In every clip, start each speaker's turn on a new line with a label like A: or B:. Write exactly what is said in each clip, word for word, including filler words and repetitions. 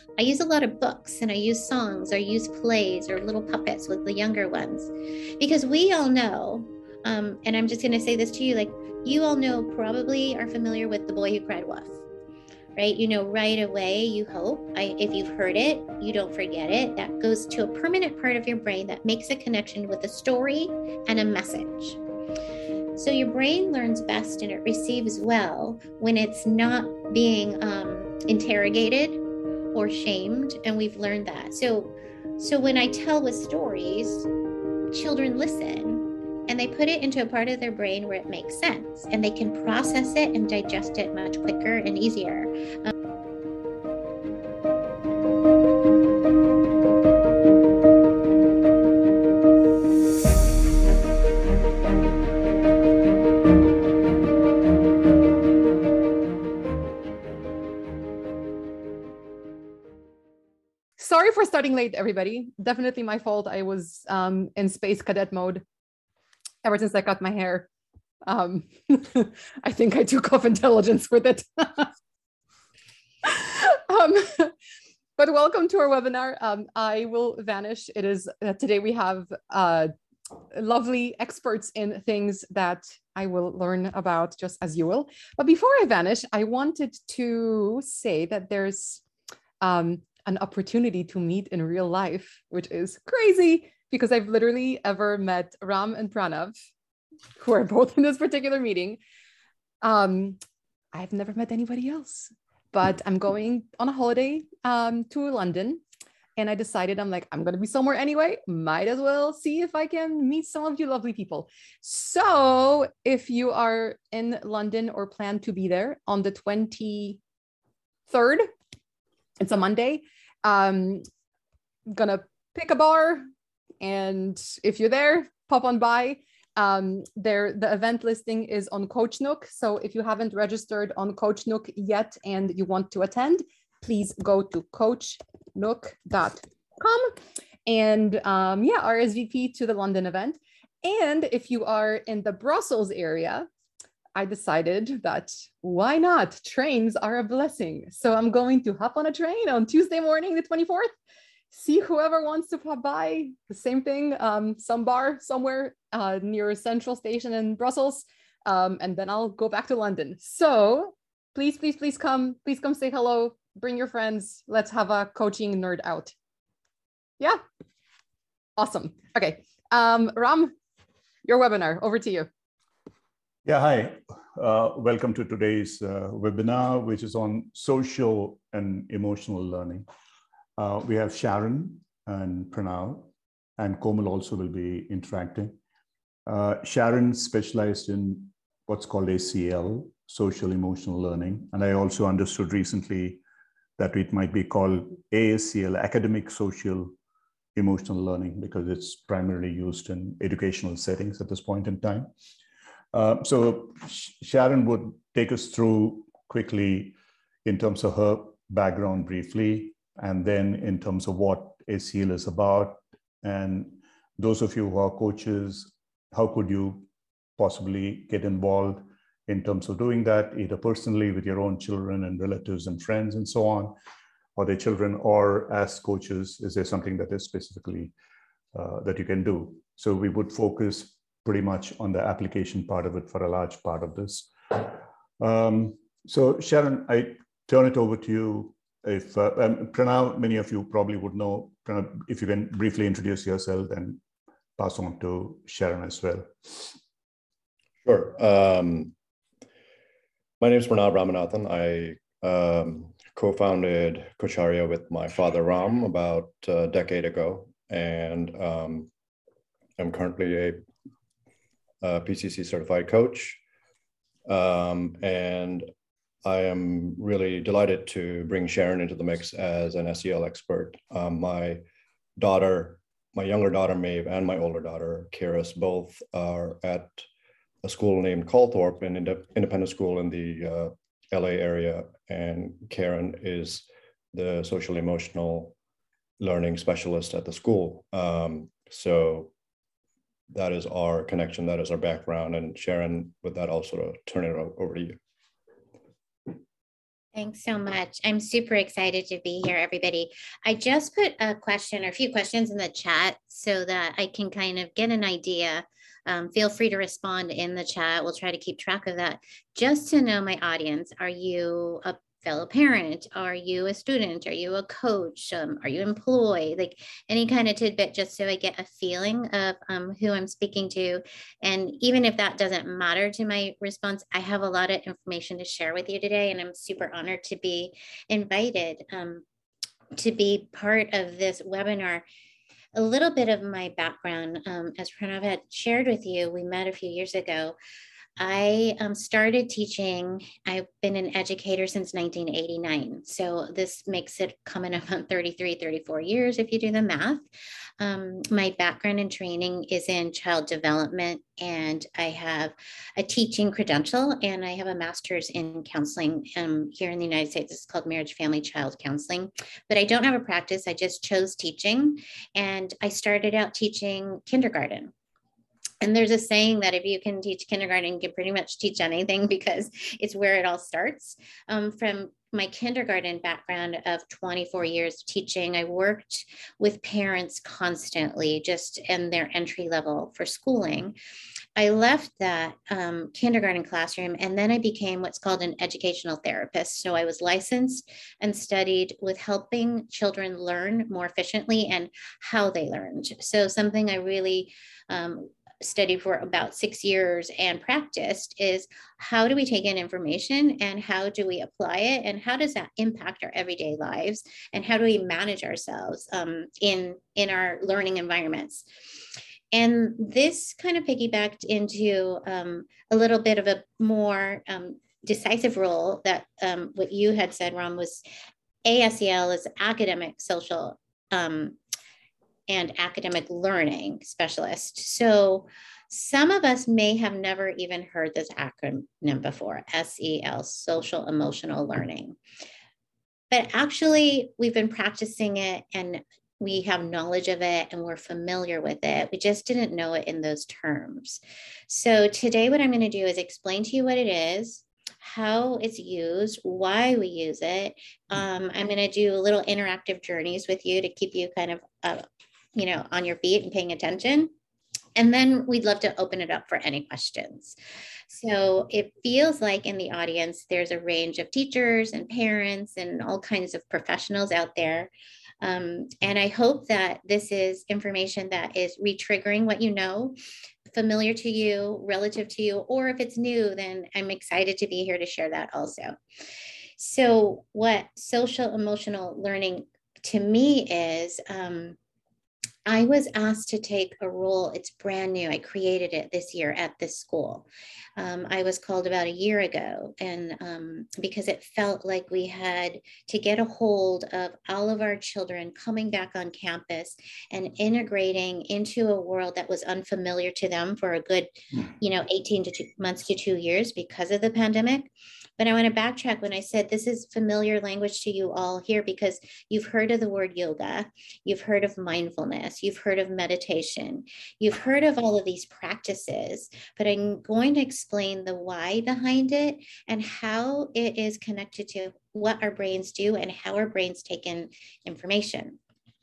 A: I use a lot of books and I use songs or use plays or little puppets with the younger ones because we all know, um, and I'm just going to say this to you, like you all know, probably are familiar with The Boy Who Cried Wolf, right? You know, right away, you hope, I, if you've heard it, you don't forget it. That goes to a permanent part of your brain that makes a connection with a story and a message. So your brain learns best and it receives well when it's not being um, interrogated or shamed, and we've learned that. So, so when I tell with stories, children listen and they put it into a part of their brain where it makes sense and they can process it and digest it much quicker and easier. Um,
B: Sorry for starting late, everybody. Definitely my fault. I was um, in space cadet mode ever since I cut my hair. Um, I think I took off intelligence with it. um, but welcome to our webinar. Um, I will vanish. It is uh, today we have uh, lovely experts in things that I will learn about just as you will. But before I vanish, I wanted to say that there's um, an opportunity to meet in real life, which is crazy because I've literally ever met Ram and Pranav, who are both in this particular meeting. Um, I've never met anybody else, but I'm going on a holiday um, to London. And I decided, I'm like, I'm going to be somewhere anyway. Might as well see if I can meet some of you lovely people. So if you are in London or plan to be there on the twenty-third, it's a Monday, um, gonna pick a bar. And if you're there, pop on by. Um, there, the event listing is on Coach Nook. So if you haven't registered on Coach Nook yet and you want to attend, please go to coach nook dot com and um, yeah, R S V P to the London event. And if you are in the Brussels area, I decided that why not? Trains are a blessing. So I'm going to hop on a train on Tuesday morning, the twenty-fourth, see whoever wants to pop by. The same thing, um, some bar somewhere uh, near Central Station in Brussels. Um, and then I'll go back to London. So please, please, please come. Please come say hello. Bring your friends. Let's have a coaching nerd out. Yeah. Awesome. Okay. Um, Ram, your webinar, over to you.
C: Yeah, hi. Uh, welcome to today's uh, webinar, which is on social and emotional learning. Uh, we have Sharon and Pranav, and Komal also will be interacting. Uh, Sharon specialized in what's called A C L, social emotional learning. And I also understood recently that it might be called A S C L, academic social emotional learning, because it's primarily used in educational settings at this point in time. Uh, so Sharon would take us through quickly in terms of her background briefly, and then in terms of what A C L is about. And those of you who are coaches, how could you possibly get involved in terms of doing that, either personally with your own children and relatives and friends and so on, or their children, or as coaches, is there something that is specifically uh, that you can do? So we would focus pretty much on the application part of it for a large part of this. Um, so Sharon, I turn it over to you. If uh, um, Pranav, many of you probably would know, Pranav, if you can briefly introduce yourself and pass on to Sharon as well.
D: Sure. Um, my name is Pranav Ramanathan. I um, co-founded Coacharya with my father Ram about a decade ago, and um, I'm currently a Uh, P C C certified coach. Um, and I am really delighted to bring Sharon into the mix as an S E L expert. Um, my daughter, my younger daughter, Maeve, and my older daughter, Kiris, both are at a school named Calthorpe, an ind independent school in the uh, L A area. And Karen is the social emotional learning specialist at the school. Um, so that is our connection, that is our background. And Sharon, with that, I'll sort of turn it over to you.
A: Thanks so much. I'm super excited to be here, everybody. I just put a question or a few questions in the chat so that I can kind of get an idea. Um, feel free to respond in the chat. We'll try to keep track of that. Just to know my audience, are you a fellow parent? Are you a student? Are you a coach? Um, are you employed? Like any kind of tidbit, just so I get a feeling of um, who I'm speaking to. And even if that doesn't matter to my response, I have a lot of information to share with you today. And I'm super honored to be invited um, to be part of this webinar. A little bit of my background, um, as Pranav had shared with you, we met a few years ago. I um, started teaching. I've been an educator since nineteen eighty-nine. So this makes it coming up on thirty-three, thirty-four years if you do the math. Um, my background and training is in child development, and I have a teaching credential, and I have a master's in counseling um, here in the United States. It's called Marriage, Family, Child Counseling. But I don't have a practice. I just chose teaching, and I started out teaching kindergarten. And there's a saying that if you can teach kindergarten, you can pretty much teach anything because it's where it all starts. Um, from my kindergarten background of twenty-four years of teaching, I worked with parents constantly, just in their entry level for schooling. I left that um, kindergarten classroom, and then I became what's called an educational therapist. So I was licensed and studied with helping children learn more efficiently and how they learned. So something I really um, studied for about six years and practiced is how do we take in information and how do we apply it and how does that impact our everyday lives and how do we manage ourselves um, in, in our learning environments. And this kind of piggybacked into um, a little bit of a more um, decisive role that um, what you had said, Ram, was A S E L is academic, social, um, and academic learning specialist. So some of us may have never even heard this acronym before, S E L, social emotional learning. But actually, we've been practicing it and we have knowledge of it and we're familiar with it. We just didn't know it in those terms. So today what I'm going to do is explain to you what it is, how it's used, why we use it. Um, I'm going to do little interactive journeys with you to keep you kind of, uh, you know, on your feet and paying attention. And then we'd love to open it up for any questions. So it feels like in the audience, there's a range of teachers and parents and all kinds of professionals out there. Um, and I hope that this is information that is re-triggering what you know, familiar to you, relative to you, or if it's new, then I'm excited to be here to share that also. So what social emotional learning to me is, um, I was asked to take a role. It's brand new. I created it this year at this school. Um, I was called about a year ago, and um, because it felt like we had to get a hold of all of our children coming back on campus and integrating into a world that was unfamiliar to them for a good, you know, eighteen to two months to two years because of the pandemic. But I want to backtrack when I said this is familiar language to you all here because you've heard of the word yoga, you've heard of mindfulness, you've heard of meditation, you've heard of all of these practices, but I'm going to explain the why behind it and how it is connected to what our brains do and how our brains take in information.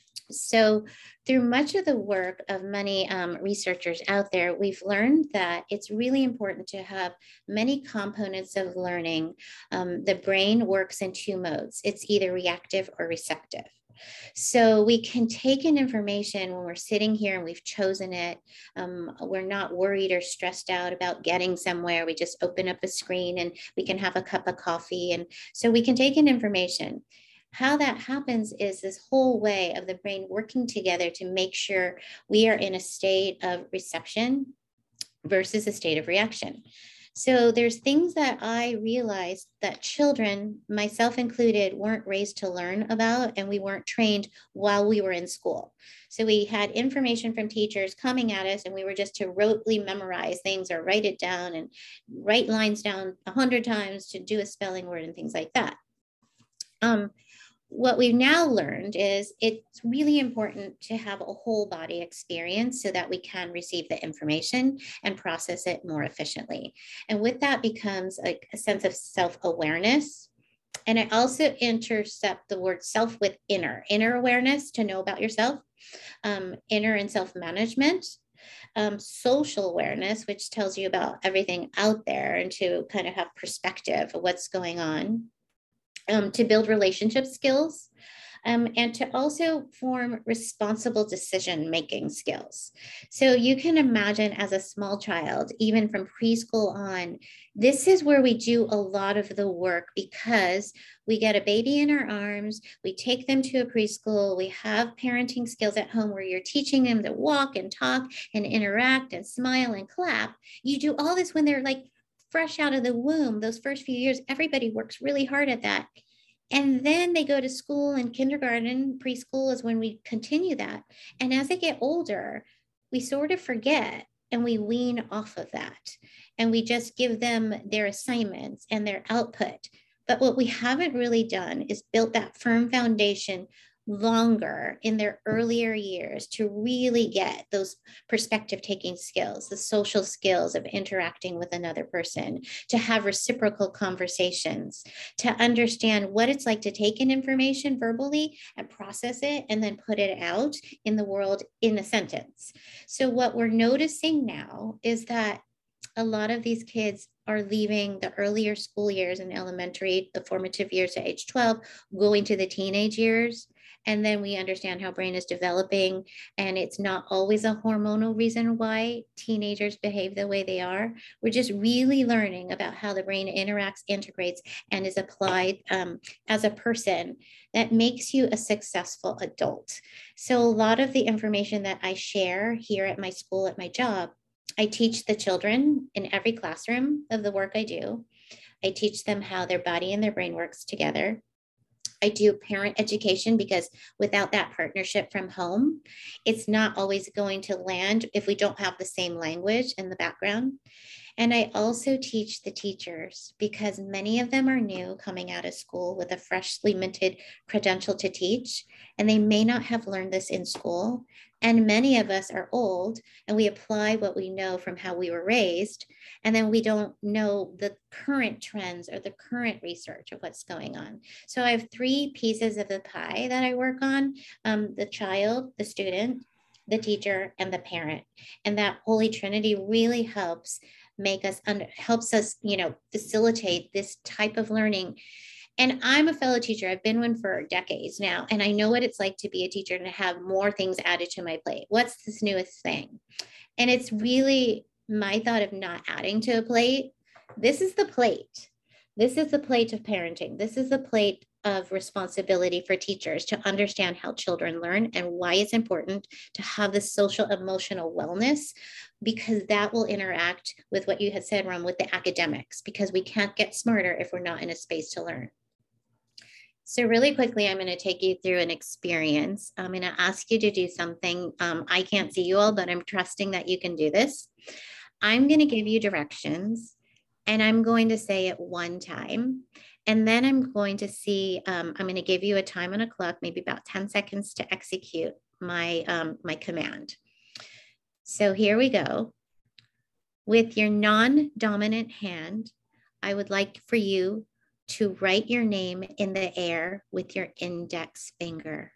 A: So through much of the work of many um, researchers out there, we've learned that it's really important to have many components of learning. Um, the brain works in two modes. It's either reactive or receptive. So we can take in information when we're sitting here and we've chosen it. Um, we're not worried or stressed out about getting somewhere. We just open up a screen and we can have a cup of coffee. And so we can take in information. How that happens is this whole way of the brain working together to make sure we are in a state of reception versus a state of reaction. So there's things that I realized that children, myself included, weren't raised to learn about, and we weren't trained while we were in school. So we had information from teachers coming at us, and we were just to rotely memorize things or write it down and write lines down a hundred times to do a spelling word and things like that. Um, What we've now learned is it's really important to have a whole body experience so that we can receive the information and process it more efficiently. And with that becomes a, a sense of self-awareness, And I also intercept the word self with inner, inner awareness to know about yourself, um, inner and self-management, um, social awareness, which tells you about everything out there and to kind of have perspective of what's going on, um, to build relationship skills, Um, and to also form responsible decision-making skills. So you can imagine as a small child, even from preschool on, this is where we do a lot of the work because we get a baby in our arms, we take them to a preschool, we have parenting skills at home where you're teaching them to walk and talk and interact and smile and clap. You do all this when they're like fresh out of the womb. Those first few years, everybody works really hard at that. And then they go to school and kindergarten, preschool is when we continue that. And as they get older, we sort of forget and we wean off of that. And we just give them their assignments and their output. But what we haven't really done is built that firm foundation longer in their earlier years to really get those perspective taking skills, the social skills of interacting with another person, to have reciprocal conversations, to understand what it's like to take in information verbally and process it and then put it out in the world in a sentence. So what we're noticing now is that a lot of these kids are leaving the earlier school years in elementary, the formative years to age twelve, going to the teenage years. And then we understand how brain is developing, and it's not always a hormonal reason why teenagers behave the way they are. We're just really learning about how the brain interacts, integrates, and is applied um, as a person that makes you a successful adult. So a lot of the information that I share here at my school, at my job, I teach the children in every classroom of the work I do. I teach them how their body and their brain works together. I do parent education because without that partnership from home, it's not always going to land if we don't have the same language in the background. And I also teach the teachers because many of them are new coming out of school with a freshly minted credential to teach, and they may not have learned this in school. And many of us are old and we apply what we know from how we were raised, and then we don't know the current trends or the current research of what's going on. So I have three pieces of the pie that I work on, um, the child, the student, the teacher, and the parent. And that Holy Trinity really helps make us, under, helps us, you know, facilitate this type of learning. And I'm a fellow teacher. I've been one for decades now, and I know what it's like to be a teacher and to have more things added to my plate. What's this newest thing? And it's really my thought of not adding to a plate. This is the plate. This is the plate of parenting. This is the plate of responsibility for teachers to understand how children learn and why it's important to have this social emotional wellness, because that will interact with what you had said, Ram, with the academics, because we can't get smarter if we're not in a space to learn. So really quickly, I'm going to take you through an experience. I'm going to ask you to do something. Um, I can't see you all, but I'm trusting that you can do this. I'm going to give you directions, and I'm going to say it one time. And then I'm going to see, um, I'm going to give you a time on a clock, maybe about ten seconds to execute my, um, my command. So here we go. With your non-dominant hand, I would like for you to write your name in the air with your index finger.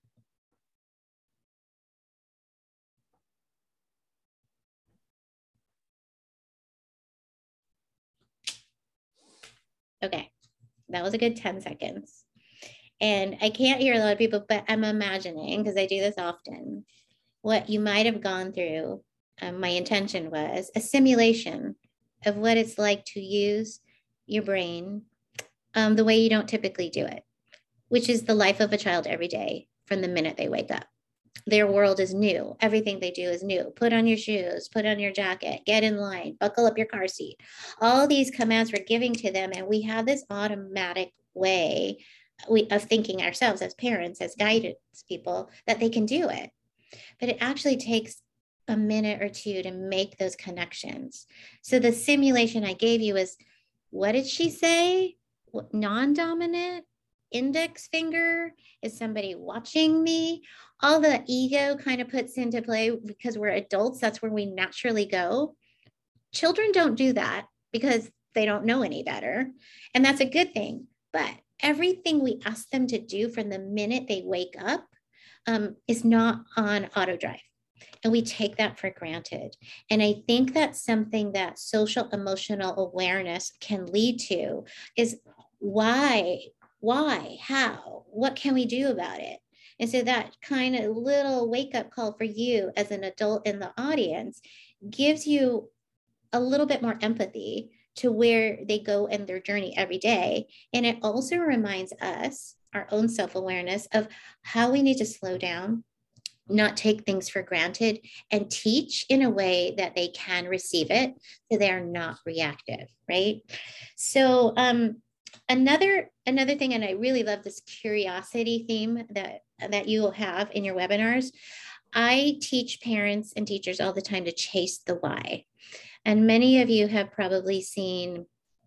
A: Okay, that was a good ten seconds. And I can't hear a lot of people, but I'm imagining, because I do this often, what you might have gone through. Um, my intention was a simulation of what it's like to use your brain um, the way you don't typically do it, which is the life of a child every day from the minute they wake up. Their world is new. Everything they do is new. Put on your shoes, put on your jacket, get in line, buckle up your car seat. All these commands we're giving to them, and we have this automatic way we, of thinking ourselves as parents, as guidance people, that they can do it. But it actually takes a minute or two to make those connections. So the simulation I gave you is, what did she say? Non-dominant, index finger, is somebody watching me? All the ego kind of puts into play because we're adults. That's where we naturally go. Children don't do that because they don't know any better. And that's a good thing. But everything we ask them to do from the minute they wake up um, is not on auto drive. And we take that for granted. And I think that's something that social emotional awareness can lead to is why, why, how, what can we do about it? And so that kind of little wake up call for you as an adult in the audience gives you a little bit more empathy to where they go in their journey every day. And it also reminds us, our own self-awareness, of how we need to slow down, not take things for granted, and teach in a way that they can receive it so they're not reactive, right? So um, another another thing, and I really love this curiosity theme that, that you will have in your webinars. I teach parents and teachers all the time to chase the why. And many of you have probably seen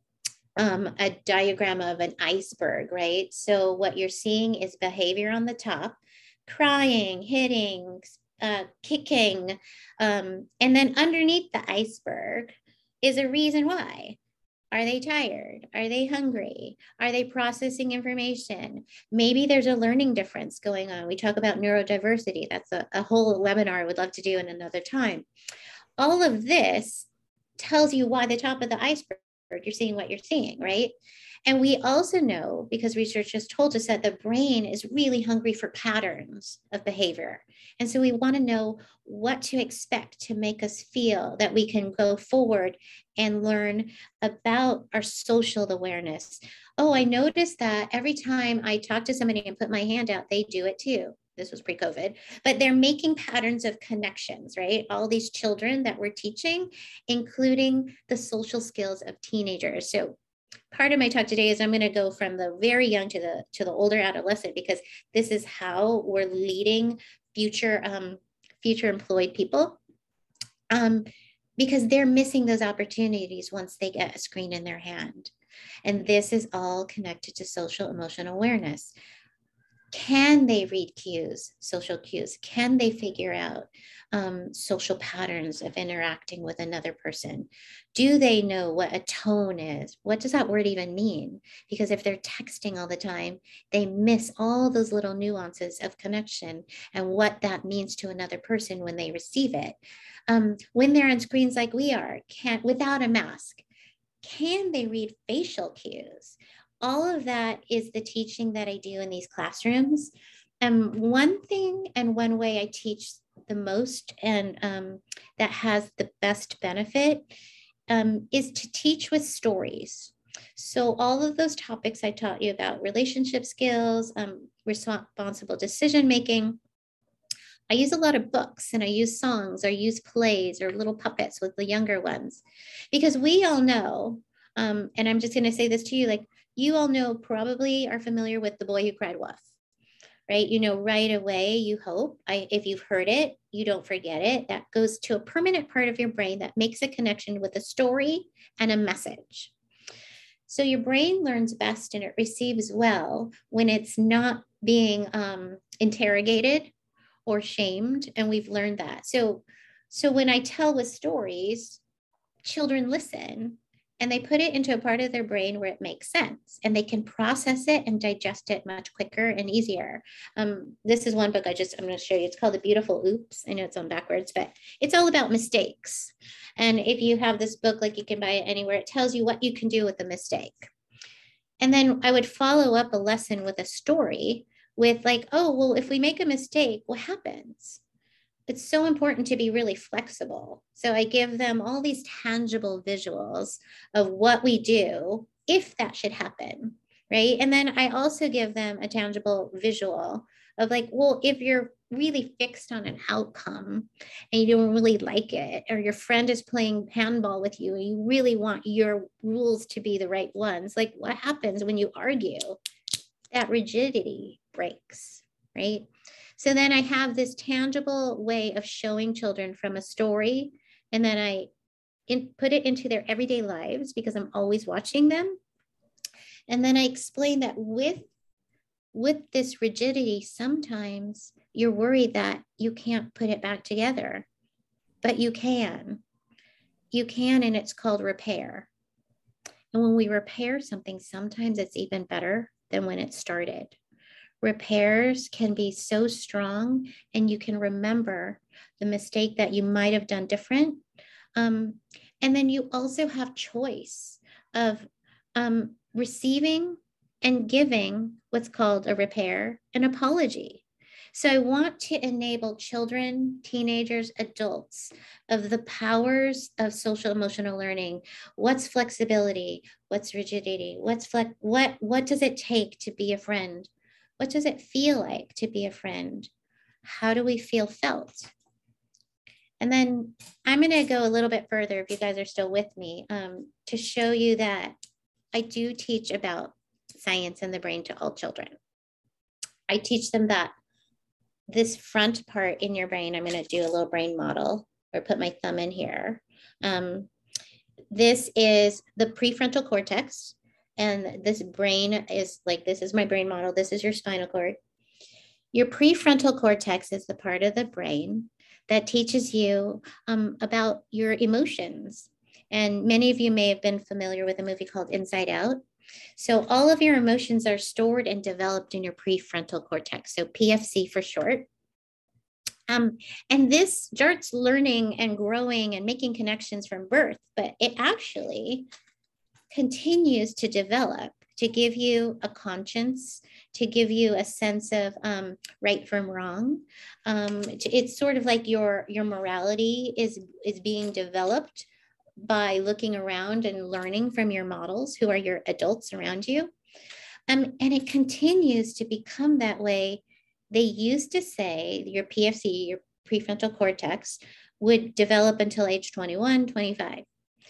A: um, a diagram of an iceberg, right? So what you're seeing is behavior on the top, crying, hitting, uh, kicking. Um, and then underneath the iceberg is a reason why. Are they tired? Are they hungry? Are they processing information? Maybe there's a learning difference going on. We talk about neurodiversity. That's a, a whole webinar I would love to do in another time. All of this tells you why the top of the iceberg, you're seeing what you're seeing, right? And we also know, because research has told us, that the brain is really hungry for patterns of behavior. And so we want to know what to expect to make us feel that we can go forward and learn about our social awareness. Oh, I noticed that every time I talk to somebody and put my hand out, they do it too. This was pre-COVID, but they're making patterns of connections, right? All these children that we're teaching, including the social skills of teenagers. So part of my talk today is I'm going to go from the very young to the to the older adolescent, because this is how we're leading future um, future employed people, um, because they're missing those opportunities once they get a screen in their hand. And this is all connected to social emotional awareness. Can they read cues, social cues? Can they figure out um, social patterns of interacting with another person? Do they know what a tone is? What does that word even mean? Because if they're texting all the time, they miss all those little nuances of connection and what that means to another person when they receive it. Um, when they're on screens like we are, can't, without a mask, can they read facial cues? All of that is the teaching that I do in these classrooms. And one thing and one way I teach the most, and um, that has the best benefit, um, is to teach with stories. So all of those topics I taught you about, relationship skills, um, responsible decision-making, I use a lot of books, and I use songs, or use plays or little puppets with the younger ones, because we all know, um, and I'm just gonna say this to you, like, you all know, probably are familiar with The Boy Who Cried Wolf, right? You know, right away, you hope, I, if you've heard it, you don't forget it. That goes to a permanent part of your brain that makes a connection with a story and a message. So your brain learns best and it receives well when it's not being um, interrogated or shamed. And we've learned that. So, so when I tell with stories, children listen, and they put it into a part of their brain where it makes sense, and they can process it and digest it much quicker and easier. Um, this is one book I just, I'm going to show you. It's called The Beautiful Oops. I know it's on backwards, but it's all about mistakes. And if you have this book, like, you can buy it anywhere, it tells you what you can do with a mistake. And then I would follow up a lesson with a story with, like, oh, well, if we make a mistake, what happens? It's so important to be really flexible. So I give them all these tangible visuals of what we do if that should happen, right? And then I also give them a tangible visual of, like, well, if you're really fixed on an outcome and you don't really like it, or your friend is playing handball with you and you really want your rules to be the right ones, like, what happens when you argue? That rigidity breaks, right? So then I have this tangible way of showing children from a story, and then I in, put it into their everyday lives, because I'm always watching them. And then I explain that with, with this rigidity, sometimes you're worried that you can't put it back together, but you can. You can, and it's called repair. And when we repair something, sometimes it's even better than when it started. Repairs can be so strong, and you can remember the mistake that you might have done different. Um, and then you also have choice of um, receiving and giving what's called a repair, an apology. So I want to enable children, teenagers, adults of the powers of social emotional learning. What's flexibility? What's rigidity? What's flex? What, what does it take to be a friend? What does it feel like to be a friend? How do we feel felt? And then I'm going to go a little bit further, if you guys are still with me, um, to show you that I do teach about science and the brain to all children. I teach them that this front part in your brain, I'm going to do a little brain model or put my thumb in here. Um, this is the prefrontal cortex. And this brain is like, this is my brain model. This is your spinal cord. Your prefrontal cortex is the part of the brain that teaches you um, about your emotions. And many of you may have been familiar with a movie called Inside Out. So all of your emotions are stored and developed in your prefrontal cortex. So P F C for short. Um, and this starts learning and growing and making connections from birth, but it actually continues to develop to give you a conscience, to give you a sense of um, right from wrong. Um, it's sort of like your, your morality is, is being developed by looking around and learning from your models, who are your adults around you. Um, and it continues to become that way. They used to say your P F C, your prefrontal cortex, would develop until age twenty-one, twenty-five.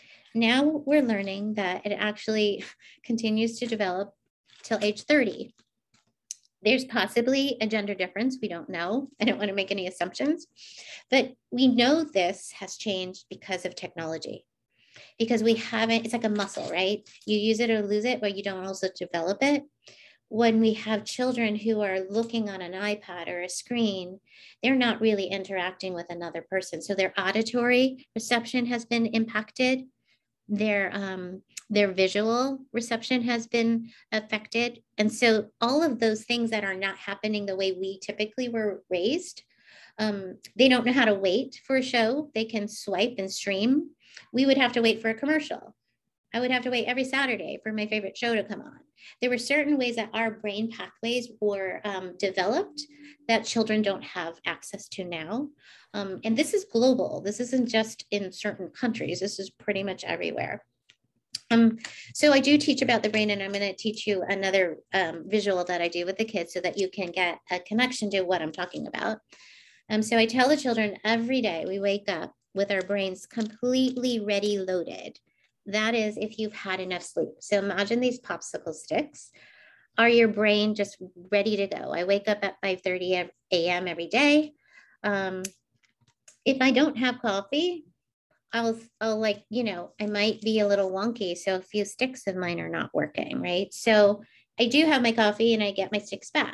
A: Now we're learning that it actually continues to develop till age thirty. There's possibly a gender difference. We don't know. I don't want to make any assumptions, but we know this has changed because of technology, because we haven't, it's like a muscle, right? You use it or lose it, but you don't also develop it. When we have children who are looking on an iPad or a screen, they're not really interacting with another person. So their auditory reception has been impacted. Their, um, their visual reception has been affected. And so all of those things that are not happening the way we typically were raised, um, they don't know how to wait for a show. They can swipe and stream. We would have to wait for a commercial. I would have to wait every Saturday for my favorite show to come on. There were certain ways that our brain pathways were um, developed that children don't have access to now. Um, and this is global. This isn't just in certain countries. This is pretty much everywhere. Um, so I do teach about the brain, and I'm going to teach you another um, visual that I do with the kids so that you can get a connection to what I'm talking about. Um, so I tell the children every day we wake up with our brains completely ready loaded. That is if you've had enough sleep. So imagine these popsicle sticks are your brain just ready to go. I wake up at five thirty a m every day. Um, if I don't have coffee, I'll, I'll like, you know, I might be a little wonky. So a few sticks of mine are not working, right? So I do have my coffee and I get my sticks back.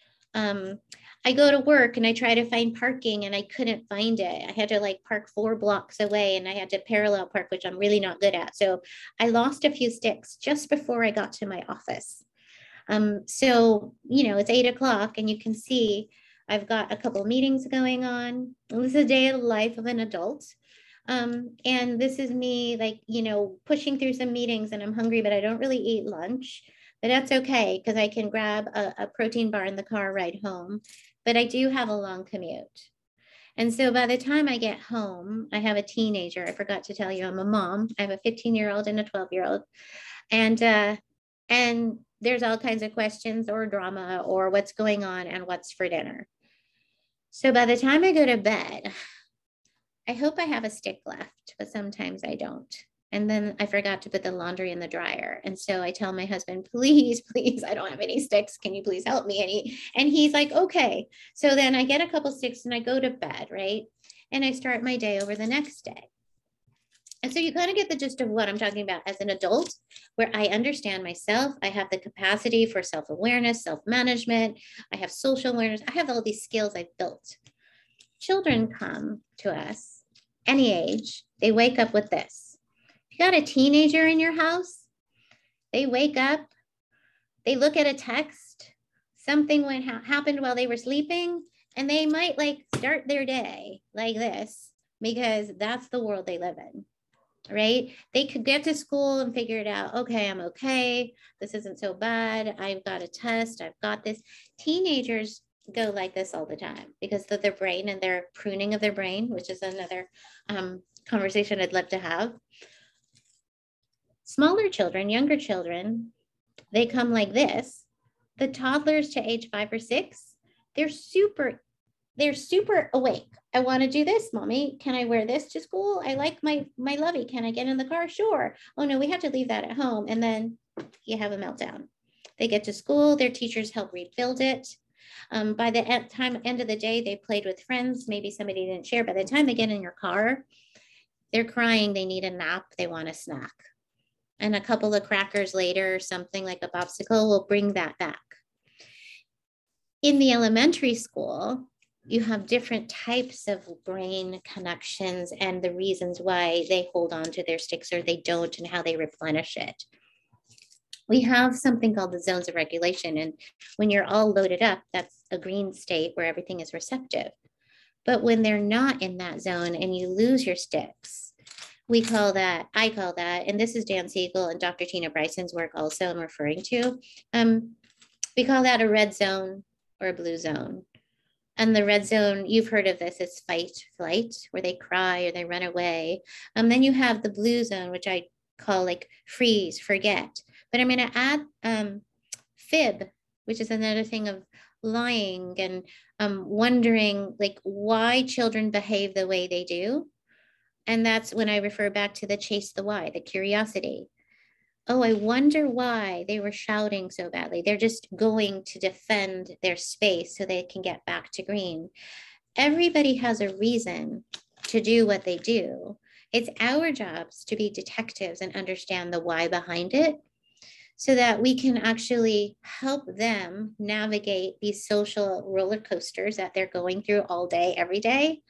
A: Um, I go to work and I try to find parking and I couldn't find it. I had to like park four blocks away and I had to parallel park, which I'm really not good at. So I lost a few sticks just before I got to my office. Um, so, you know, it's eight o'clock and you can see I've got a couple of meetings going on. This is a day of the life of an adult. Um, and this is me like, you know, pushing through some meetings and I'm hungry, but I don't really eat lunch. But that's okay because I can grab a, a protein bar in the car ride home. But I do have a long commute. And so by the time I get home, I have a teenager. I forgot to tell you I'm a mom. I have a fifteen year old and a twelve year old. And, uh, and there's all kinds of questions or drama or what's going on and what's for dinner. So by the time I go to bed, I hope I have a stick left, but sometimes I don't. And then I forgot to put the laundry in the dryer. And so I tell my husband, please, please, I don't have any sticks. Can you please help me? And, he, and he's like, okay. So then I get a couple sticks and I go to bed, right? And I start my day over the next day. And so you kind of get the gist of what I'm talking about as an adult, where I understand myself. I have the capacity for self-awareness, self-management. I have social awareness. I have all these skills I've built. Children come to us any age. They wake up with this. If you got a teenager in your house, they wake up They look at a text, something went ha- happened while they were sleeping, and they might like start their day like this because that's the world they live in, right? They could get to school and figure it out. Okay, I'm okay. This isn't so bad. I've got a test. I've got this. Teenagers go like this all the time because of their brain and their pruning of their brain, which is another um, conversation I'd love to have. Smaller children, younger children, they come like this. The toddlers to age five or six, they're super, they're super awake. I want to do this, mommy. Can I wear this to school? I like my, my lovey. Can I get in the car? Sure. Oh no, we have to leave that at home. And then you have a meltdown. They get to school, their teachers help rebuild it. Um, by the end, time, end of the day, they played with friends. Maybe somebody didn't share. By the time they get in your car, they're crying. They need a nap. They want a snack. And a couple of crackers later, something like a popsicle will bring that back. In the elementary school, you have different types of brain connections and the reasons why they hold on to their sticks or they don't and how they replenish it. We have something called the zones of regulation. And when you're all loaded up, that's a green state where everything is receptive. But when they're not in that zone and you lose your sticks, we call that, I call that, and this is Dan Siegel and Doctor Tina Bryson's work also I'm referring to, um, we call that a red zone or a blue zone. And the red zone, you've heard of this, it's fight, flight, where they cry or they run away. Um, then you have the blue zone, which I call like freeze, forget. But I'm going to add um, fib, which is another thing of lying and um, wondering like why children behave the way they do. And that's when I refer back to the chase the why, the curiosity. Oh, I wonder why they were shouting so badly. They're just going to defend their space so they can get back to green. Everybody has a reason to do what they do. It's our jobs to be detectives and understand the why behind it so that we can actually help them navigate these social roller coasters that they're going through all day, every day,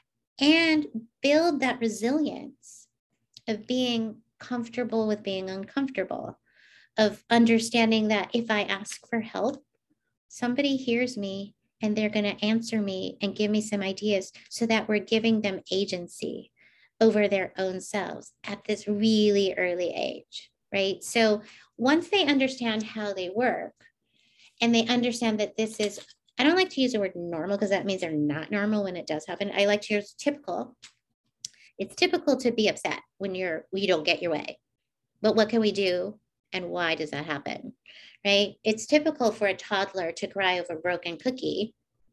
A: and build that resilience of being comfortable with being uncomfortable, of understanding that if I ask for help, somebody hears me and they're going to answer me and give me some ideas so that we're giving them agency over their own selves at this really early age, right? So once they understand how they work and they understand that this is, I don't like to use the word normal because that means they're not normal when it does happen. I like to use typical. It's typical to be upset when you're, you don't get your way. But what can we do? And why does that happen? Right? It's typical for a toddler to cry over a broken cookie.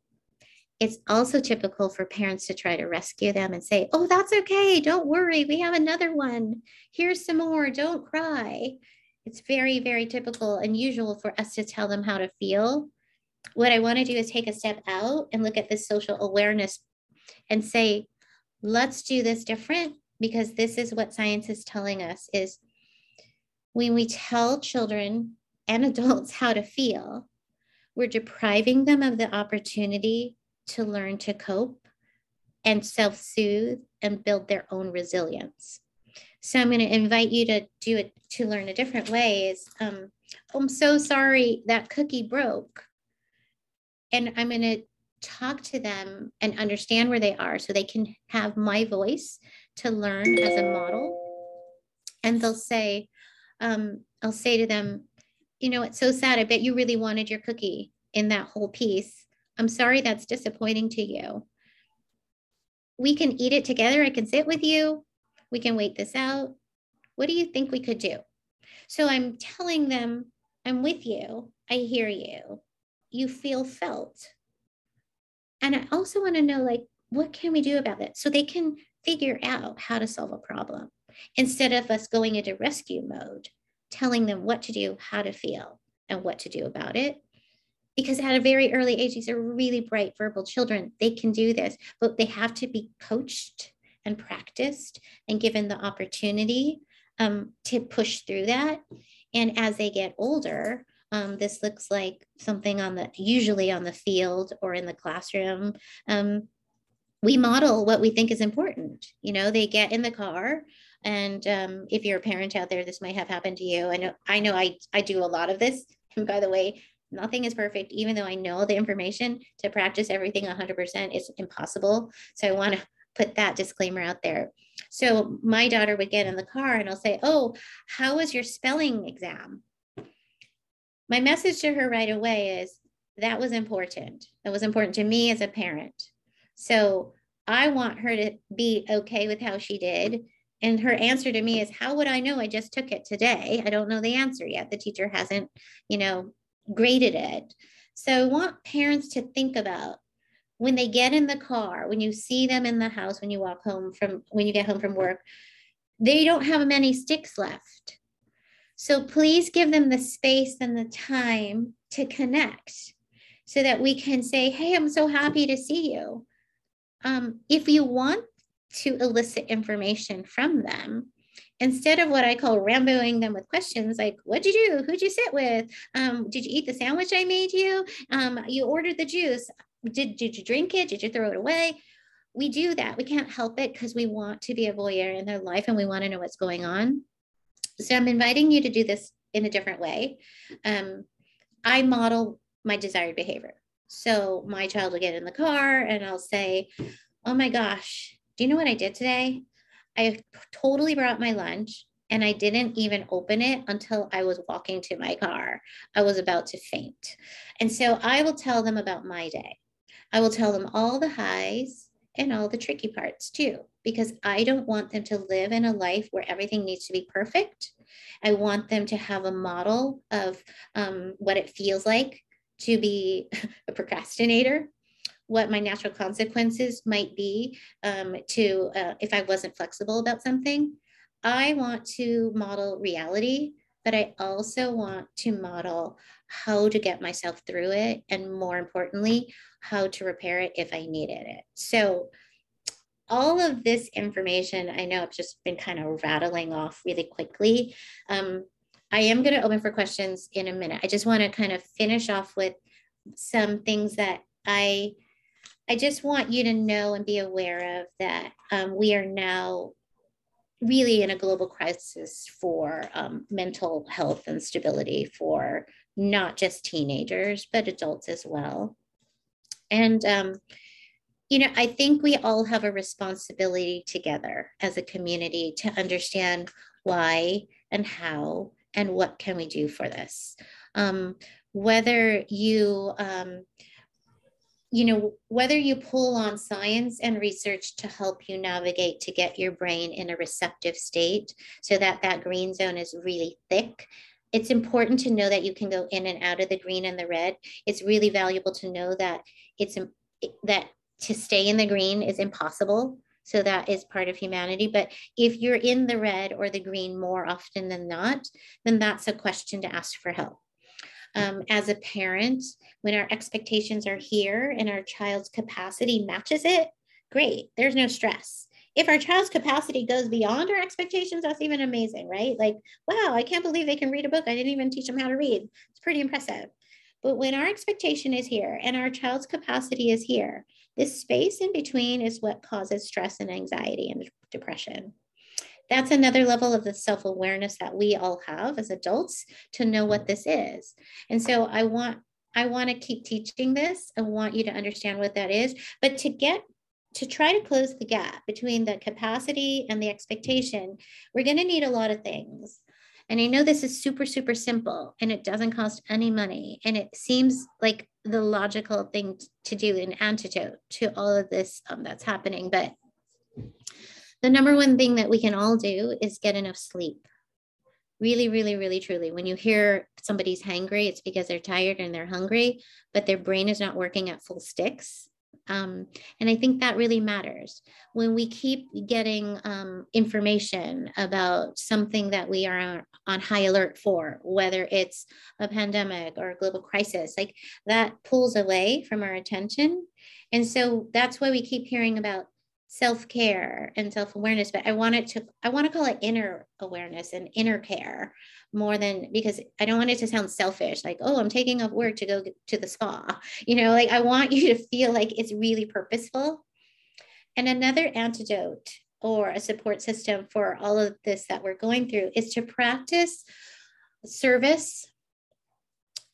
A: It's also typical for parents to try to rescue them and say, oh, that's okay. Don't worry. We have another one. Here's some more. Don't cry. It's very, very typical and usual for us to tell them how to feel. What I want to do is take a step out and look at this social awareness and say, let's do this different, because this is what science is telling us is when we tell children and adults how to feel, we're depriving them of the opportunity to learn to cope and self-soothe and build their own resilience. So I'm going to invite you to do it, to learn a different way is, um, I'm so sorry that cookie broke. And I'm going to talk to them and understand where they are so they can have my voice to learn as a model. And they'll say, um, I'll say to them, you know, it's so sad. I bet you really wanted your cookie in that whole piece. I'm sorry that's disappointing to you. We can eat it together. I can sit with you. We can wait this out. What do you think we could do? So I'm telling them, I'm with you. I hear you. You feel felt. And I also want to know, like, what can we do about it? So they can figure out how to solve a problem instead of us going into rescue mode, telling them what to do, how to feel, and what to do about it. Because at a very early age, these are really bright verbal children. They can do this, but they have to be coached and practiced and given the opportunity um, to push through that. And as they get older, um, this looks like something on the, usually on the field or in the classroom. Um, we model what we think is important. You know, they get in the car, and um, if you're a parent out there, this might have happened to you. I know, I know I, I do a lot of this. And by the way, nothing is perfect, even though I know the information. To practice everything one hundred percent is impossible. So I want to put that disclaimer out there. So my daughter would get in the car and I'll say, oh, how was your spelling exam? My message to her right away is, that was important. That was important to me as a parent. So I want her to be okay with how she did. And her answer to me is, how would I know? I just took it today. I don't know the answer yet. The teacher hasn't, you know, graded it. So I want parents to think about, when they get in the car, when you see them in the house, when you walk home from, when you get home from work, they don't have many sticks left. So please give them the space and the time to connect so that we can say, hey, I'm so happy to see you. Um, if you want to elicit information from them, instead of what I call ramboing them with questions like, what'd you do? Who'd you sit with? Um, did you eat the sandwich I made you? Um, you ordered the juice. Did, did you drink it? Did you throw it away? We do that. We can't help it because we want to be a voyeur in their life and we want to know what's going on. So I'm inviting you to do this in a different way. Um, I model my desired behavior. So my child will get in the car and I'll say, oh my gosh, do you know what I did today? I totally brought my lunch and I didn't even open it until I was walking to my car. I was about to faint. And so I will tell them about my day. I will tell them all the highs and all the tricky parts too, because I don't want them to live in a life where everything needs to be perfect. I want them to have a model of um, what it feels like to be a procrastinator, what my natural consequences might be um, to uh, if I wasn't flexible about something. I want to model reality, but I also want to model how to get myself through it, and more importantly, how to repair it if I needed it. So all of this information, I know I've just been kind of rattling off really quickly. Um, I am going to open for questions in a minute. I just want to kind of finish off with some things that I, I just want you to know and be aware of, that um, we are now really in a global crisis for um, mental health and stability for not just teenagers, but adults as well. And, um, you know, I think we all have a responsibility together as a community to understand why and how and what can we do for this. Um, whether you, um, you know, whether you pull on science and research to help you navigate to get your brain in a receptive state so that that green zone is really thick. It's important to know that you can go in and out of the green and the red. It's really valuable to know that it's that to stay in the green is impossible. So that is part of humanity. But if you're in the red or the green more often than not, then that's a question to ask for help. Um, as a parent, when our expectations are here and our child's capacity matches it, great, there's no stress. If our child's capacity goes beyond our expectations, that's even amazing, right? Like, wow, I can't believe they can read a book. I didn't even teach them how to read. It's pretty impressive. But when our expectation is here and our child's capacity is here, this space in between is what causes stress and anxiety and depression. That's another level of the self-awareness that we all have as adults to know what this is. And so I want, I want to keep teaching this. I want you to understand what that is, but to get, to try to close the gap between the capacity and the expectation, we're going to need a lot of things. And I know this is super, super simple and it doesn't cost any money. And it seems like the logical thing to do, an antidote to all of this um, that's happening. But the number one thing that we can all do is get enough sleep. Really, really, really, truly. When you hear somebody's hangry, it's because they're tired and they're hungry, but their brain is not working at full sticks. Um, and I think that really matters. When we keep getting um, information about something that we are on high alert for, whether it's a pandemic or a global crisis, like that pulls away from our attention. And so that's why we keep hearing about self-care and self-awareness, but I want it to, I want to call it inner awareness and inner care more than, because I don't want it to sound selfish, like, oh, I'm taking off work to go to the spa, you know, like I want you to feel like it's really purposeful. And another antidote or a support system for all of this that we're going through is to practice service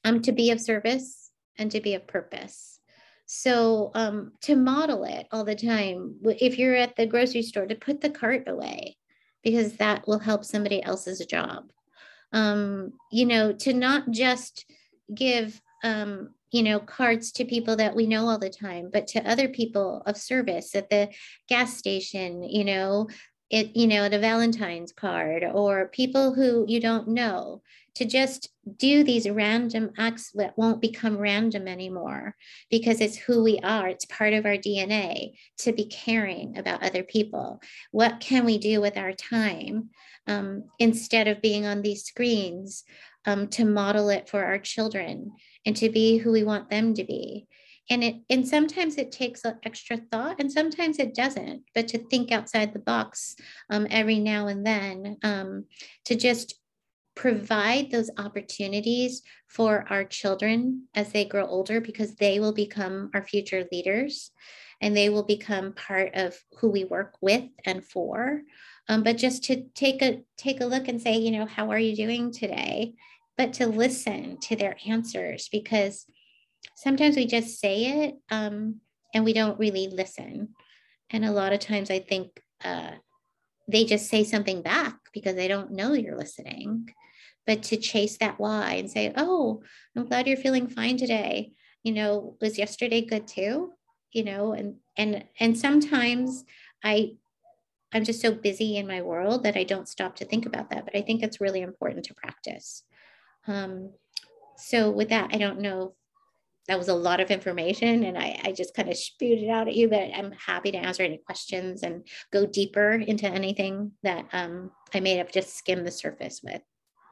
A: um, to be of service and to be of purpose. So um, to model it all the time, if you're at the grocery store, to put the cart away, because that will help somebody else's job. Um, you know, to not just give, um, you know, cards to people that we know all the time, but to other people of service at the gas station, you know, it, you know, the Valentine's card, or people who you don't know, to just do these random acts that won't become random anymore, because it's who we are. It's part of our D N A to be caring about other people. What can we do with our time um, instead of being on these screens, um, to model it for our children and to be who we want them to be? And it, and sometimes it takes an extra thought, and sometimes it doesn't, but to think outside the box um, every now and then, um, to just provide those opportunities for our children as they grow older, because they will become our future leaders and they will become part of who we work with and for. Um, but just to take a take a look and say, you know, how are you doing today? But to listen to their answers, because sometimes we just say it um, and we don't really listen. And a lot of times I think uh, they just say something back because they don't know you're listening. But to chase that why and say, oh, I'm glad you're feeling fine today. You know, was yesterday good too? You know, and and and sometimes I I'm just so busy in my world that I don't stop to think about that. But I think it's really important to practice. Um, so with that, I don't know. That was a lot of information, and I, I just kind of spewed it out at you, but I'm happy to answer any questions and go deeper into anything that um, I may have just skimmed the surface with.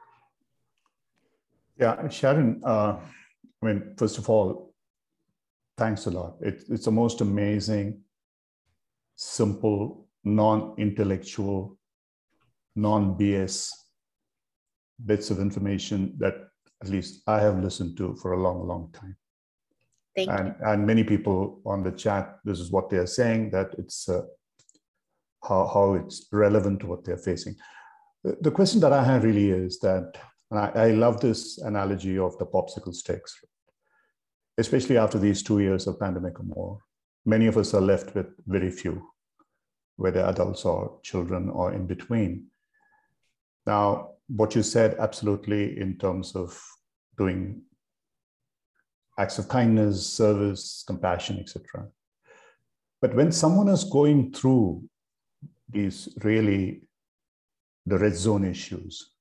C: Yeah, Sharon, uh, I mean, first of all, thanks a lot. It, it's the most amazing, simple, non-intellectual, non-B S bits of information that at least I have listened to for a long, long time.
A: Thank
C: and,
A: you.
C: And many people on the chat, this is what they're saying, that it's uh, how, how it's relevant to what they're facing. The, the question that I have really is that, and I, I love this analogy of the popsicle sticks, especially after these two years of pandemic or more. Many of us are left with very few, whether adults or children or in between. Now, what you said absolutely in terms of doing acts of kindness, service, compassion, et cetera. But when someone is going through these really, the red zone issues,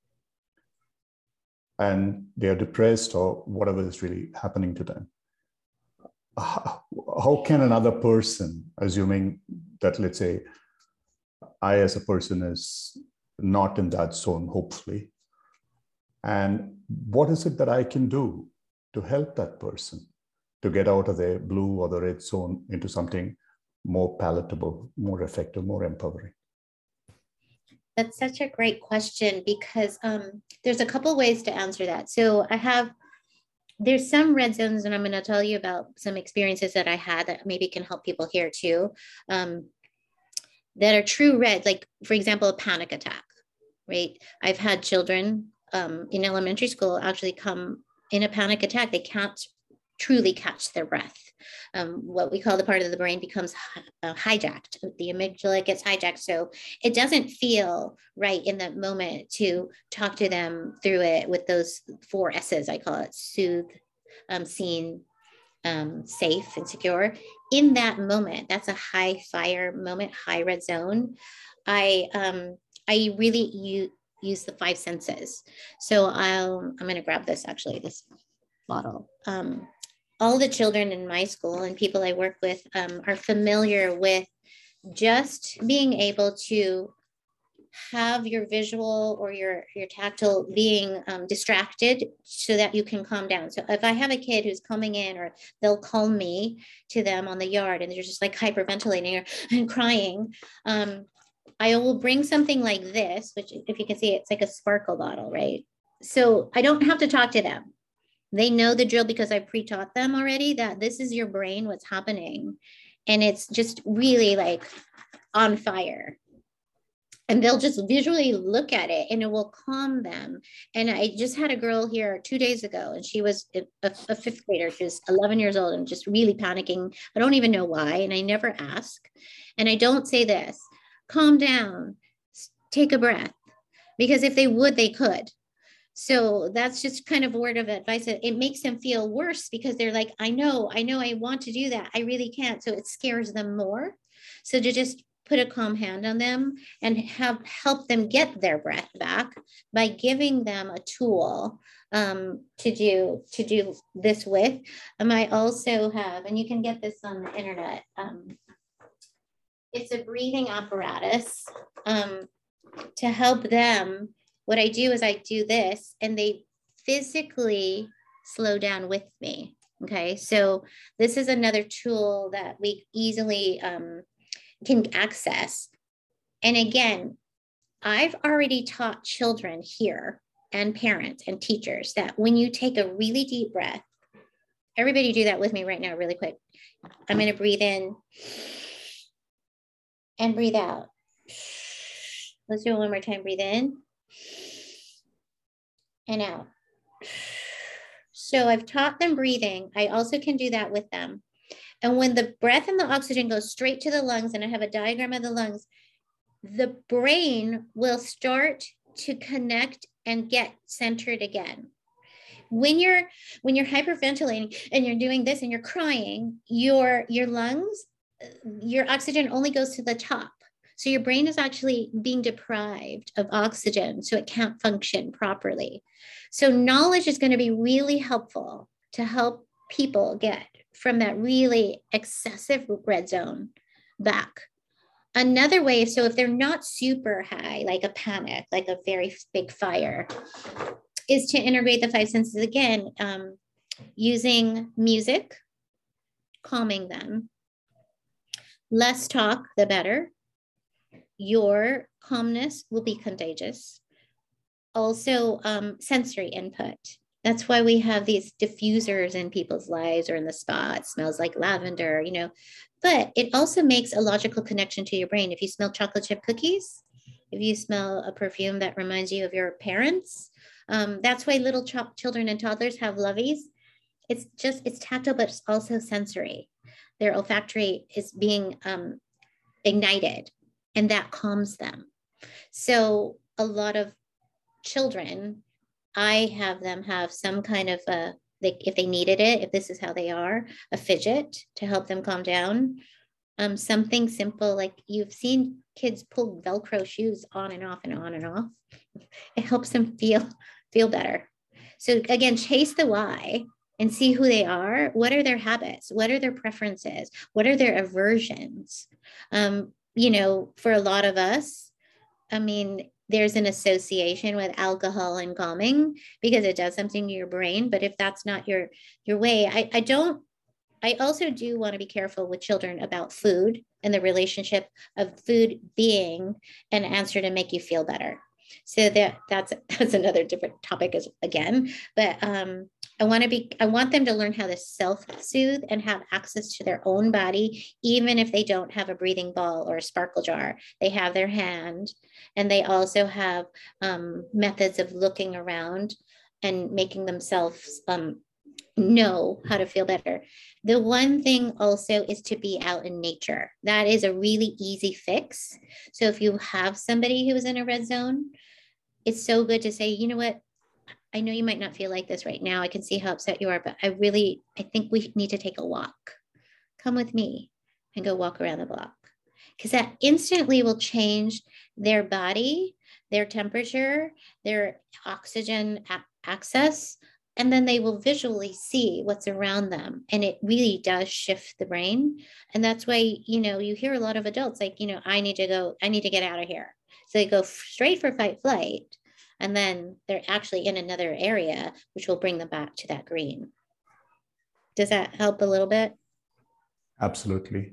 C: and they're depressed or whatever is really happening to them, how, how can another person, assuming that, let's say, I as a person is not in that zone, hopefully, and what is it that I can do to help that person to get out of the blue or the red zone into something more palatable, more effective, more empowering?
A: That's such a great question, because um, there's a couple ways to answer that. So I have, there's some red zones, and I'm going to tell you about some experiences that I had that maybe can help people here too, um, that are true red, like for example, a panic attack, right? I've had children um, in elementary school actually come in a panic attack. They can't truly catch their breath. Um, what we call the part of the brain becomes uh, hijacked. The amygdala gets hijacked. So it doesn't feel right in that moment to talk to them through it with those four S's, I call it: soothe, um, seen, um, safe, and secure. In that moment, that's a high fire moment, high red zone. I, um, I really use, use the five senses. So I'll, I'm going to grab this, actually, this bottle. Um, all the children in my school and people I work with um, are familiar with just being able to have your visual or your, your tactile being um, distracted so that you can calm down. So if I have a kid who's coming in, or they'll call me to them on the yard and they're just like hyperventilating or, and crying, um, I will bring something like this, which if you can see, it's like a sparkle bottle, right? So I don't have to talk to them. They know the drill because I pre-taught them already that this is your brain, what's happening. And it's just really like on fire. and they'll just visually look at it and it will calm them. And I just had a girl here two days ago, and she was a, a fifth grader. She was eleven years old and just really panicking. I don't even know why. And I never ask. And I don't say this, calm down, take a breath, because if they would, they could. So that's just kind of a word of advice. It makes them feel worse because they're like, I know, I know I want to do that. I really can't. So it scares them more. So to just put a calm hand on them and have help them get their breath back by giving them a tool um, to do to do this with. Um, I also have, and you can get this on the internet. Um, it's a breathing apparatus um, to help them. What I do is I do this, and they physically slow down with me. Okay, so this is another tool that we easily um, can access. And again, I've already taught children here and parents and teachers that when you take a really deep breath, everybody do that with me right now, really quick. I'm going to breathe in and breathe out. Let's do it one more time. Breathe in and out. So I've taught them breathing. I also can do that with them. And when the breath and the oxygen goes straight to the lungs, and I have a diagram of the lungs, the brain will start to connect and get centered again. When you're when you're hyperventilating and you're doing this and you're crying, your your lungs, your oxygen only goes to the top. So your brain is actually being deprived of oxygen, so it can't function properly. So knowledge is going to be really helpful to help people get from that really excessive red zone back. Another way, so if they're not super high, like a panic, like a very big fire, is to integrate the five senses again, um, using music, calming them. Less talk, the better. Your calmness will be contagious. Also, um, sensory input. That's why we have these diffusers in people's lives or in the spa. It smells like lavender, you know, but it also makes a logical connection to your brain. If you smell chocolate chip cookies, if you smell a perfume that reminds you of your parents, um, that's why little ch children and toddlers have loveys. It's just, it's tactile, but it's also sensory. Their olfactory is being um, ignited, and that calms them. So a lot of children, I have them have some kind of a, they, if they needed it, if this is how they are, a fidget to help them calm down. Um, something simple, like you've seen kids pull Velcro shoes on and off and on and off. It helps them feel, feel better. So again, chase the why and see who they are. What are their habits? What are their preferences? What are their aversions? Um, you know, for a lot of us, I mean, there's an association with alcohol and calming because it does something to your brain. But if that's not your, your way, I, I don't, I also do want to be careful with children about food and the relationship of food being an answer to make you feel better. So that that's that's another different topic as again, but um, I want to be I want them to learn how to self-soothe and have access to their own body, even if they don't have a breathing ball or a sparkle jar. They have their hand, and they also have um, methods of looking around and making themselves um, know how to feel better. The one thing also is to be out in nature. That is a really easy fix. So if you have somebody who is in a red zone, it's so good to say, you know what, I know you might not feel like this right now. I can see how upset you are, but I really, I think we need to take a walk. Come with me and go walk around the block, because that instantly will change their body, their temperature, their oxygen access. And then they will visually see what's around them. And it really does shift the brain. And that's why, you know, you hear a lot of adults like, you know, I need to go, I need to get out of here. So they go straight for fight flight. And then they're actually in another area, which will bring them back to that green. Does that help a little bit?
C: Absolutely.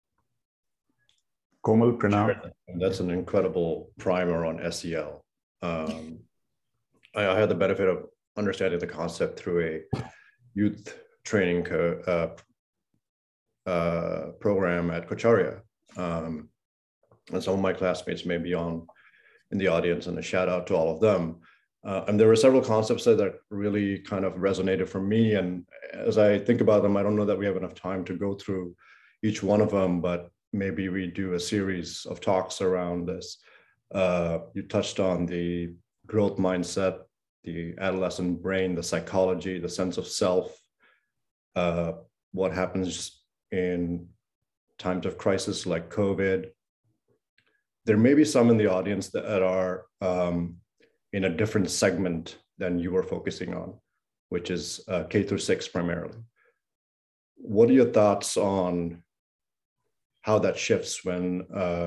C: Komal, Pranav.
D: Sure. That's an incredible primer on S E L. Um, I, I had the benefit of understanding the concept through a youth training co uh, uh, program at Kocharya. Um, and some of my classmates may be on in the audience, and a shout out to all of them. Uh, and there were several concepts that, that really kind of resonated for me. And as I think about them, I don't know that we have enough time to go through each one of them, but maybe we do a series of talks around this. Uh, you touched on the growth mindset, the adolescent brain, the psychology, the sense of self, uh, what happens in times of crisis like COVID. There may be some in the audience that are um, in a different segment than you were focusing on, which is uh, K through six primarily. What are your thoughts on how that shifts when uh,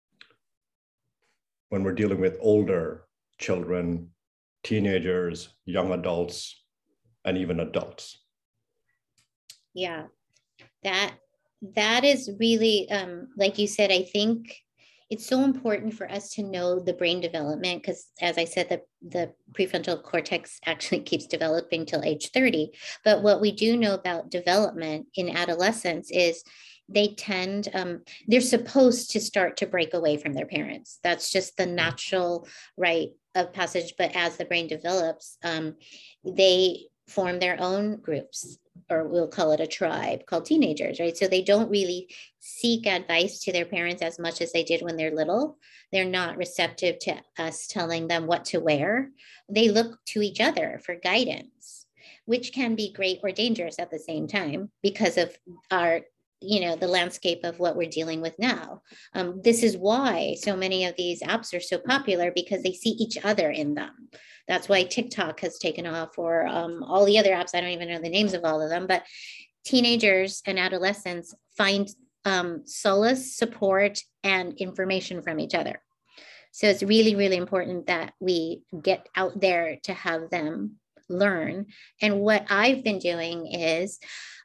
D: when we're dealing with older children, teenagers, young adults, and even adults?
A: Yeah, that that is really, um, like you said, I think it's so important for us to know the brain development, because as I said, the, the prefrontal cortex actually keeps developing till age thirty. But what we do know about development in adolescence is they tend, um, they're supposed to start to break away from their parents. That's just the natural rite of passage. But as the brain develops, um, they form their own groups, or we'll call it a tribe, called teenagers, right? So they don't really seek advice to their parents as much as they did when they're little. They're not receptive to us telling them what to wear. They look to each other for guidance, which can be great or dangerous at the same time because of our, you know, the landscape of what we're dealing with now. Um, this is why so many of these apps are so popular, because they see each other in them. That's why TikTok has taken off, or um, all the other apps. I don't even know the names of all of them, but teenagers and adolescents find um, solace, support, and information from each other. So it's really, really important that we get out there to have them learn. And what I've been doing is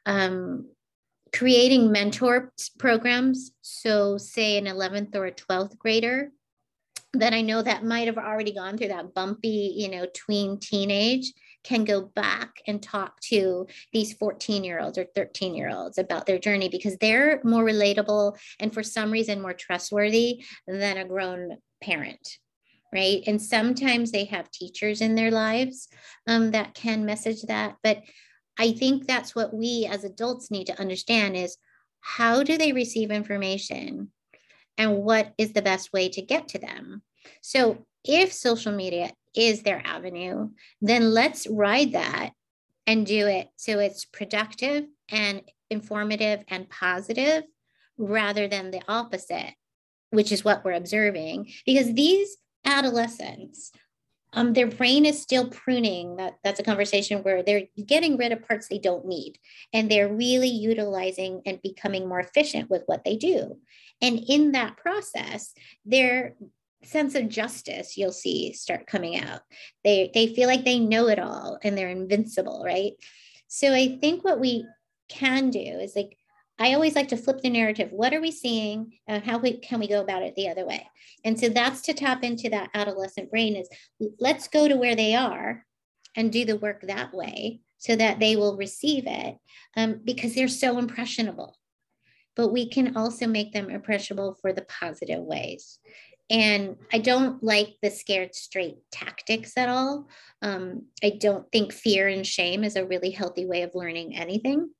A: um, creating mentor programs. So say an eleventh or a twelfth grader that I know that might have already gone through that bumpy, you know, tween teenage, can go back and talk to these fourteen year olds or thirteen year olds about their journey, because they're more relatable and for some reason more trustworthy than a grown parent, right? And sometimes they have teachers in their lives um, that can message that. But I think that's what we as adults need to understand is, how do they receive information? And what is the best way to get to them? So if social media is their avenue, then let's ride that and do it so it's productive and informative and positive, rather than the opposite, which is what we're observing. Because these adolescents, um, their brain is still pruning. That, that's a conversation where they're getting rid of parts they don't need. And they're really utilizing and becoming more efficient with what they do. And in that process, their sense of justice, you'll see, start coming out. They, they feel like they know it all and they're invincible, right? So I think what we can do is, like, I always like to flip the narrative. What are we seeing? And how we, can we go about it the other way? And so that's to tap into that adolescent brain, is let's go to where they are and do the work that way so that they will receive it, um, because they're so impressionable. But we can also make them impressionable for the positive ways. And I don't like the scared straight tactics at all. Um, I don't think fear and shame is a really healthy way of learning anything.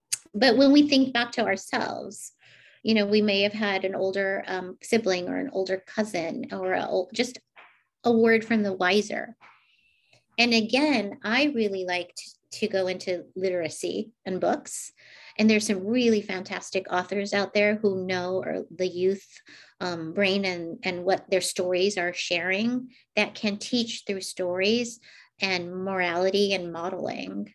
A: But when we think back to ourselves, you know, we may have had an older um, sibling or an older cousin, or a, just a word from the wiser. And again, I really like to, to go into literacy and books. And there's some really fantastic authors out there who know or the youth um, brain and, and what their stories are sharing, that can teach through stories and morality and modeling.